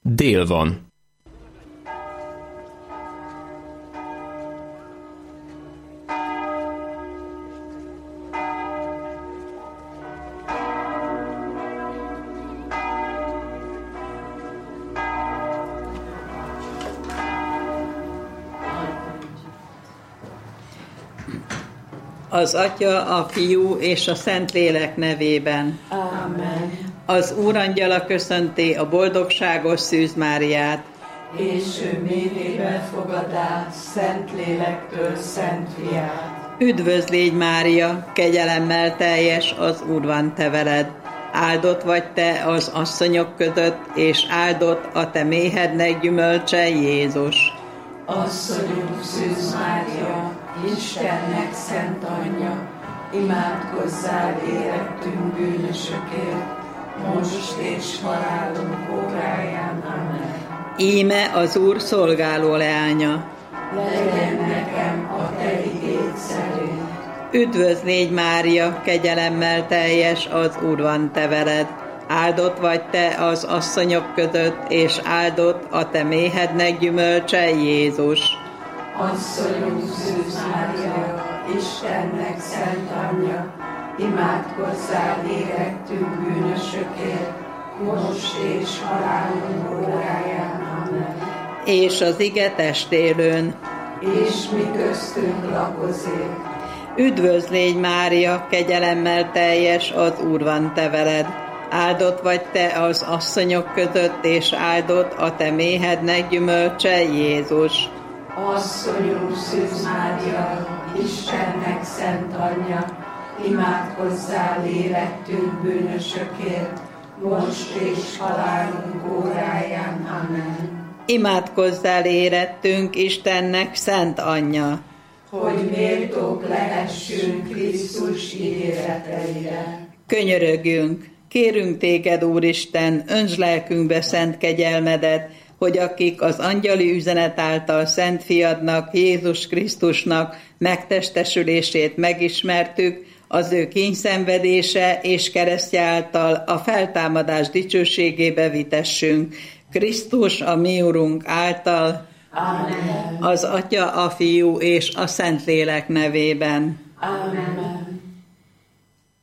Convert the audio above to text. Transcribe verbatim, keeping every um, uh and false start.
Dél van. Az Atya, a Fiú és a Szentlélek nevében. Amen. Az Úrangyala köszönti a boldogságos Szűz Máriát. És ő méhébe fogadá Szentlélektől Szent Fiát. Üdvözl légy, Mária, kegyelemmel teljes, az Úr van te veled. Áldott vagy te az asszonyok között, és áldott a te méhednek gyümölcse, Jézus. Asszonyunk Szűz Mária, Istennek szent anyja, imádkozzál érettünk bűnösökért, most és halálunk óráján. Amen. Íme az Úr szolgáló leánya. Legyen nekem a te igéd szerint. Üdvözl légy, Mária, kegyelemmel teljes, az Úr van te veled. Áldott vagy te az asszonyok között, és áldott a te méhednek gyümölcse, Jézus. Asszonyunk Szűz Mária, Istennek szent anyja, imádkozzál érettünk bűnösökért, most és halálunk óráján. Amen. És az ige testélőn. És mi köztünk lakozik. Üdvözl légy, Mária, kegyelemmel teljes, az Úr van te veled. Áldott vagy te az asszonyok között, és áldott a te méhednek gyümölcse, Jézus. Asszonyunk Szűz Mária, Istennek szent anyja, imádkozzál érettünk bűnösökért, most és halálunk óráján. Amen. Imádkozzál érettünk Istennek szent anyja, hogy méltók lehessünk Krisztus ígéreteire. Könyörögjünk, kérünk téged, Úristen, öntsd lelkünkbe szent kegyelmedet, hogy akik az angyali üzenet által Szent Fiadnak, Jézus Krisztusnak megtestesülését megismertük, az ő kínszenvedése és keresztje által a feltámadás dicsőségébe vitessünk. Krisztus, a mi Urunk által, Amen. Az Atya, a Fiú és a Szentlélek nevében. Amen.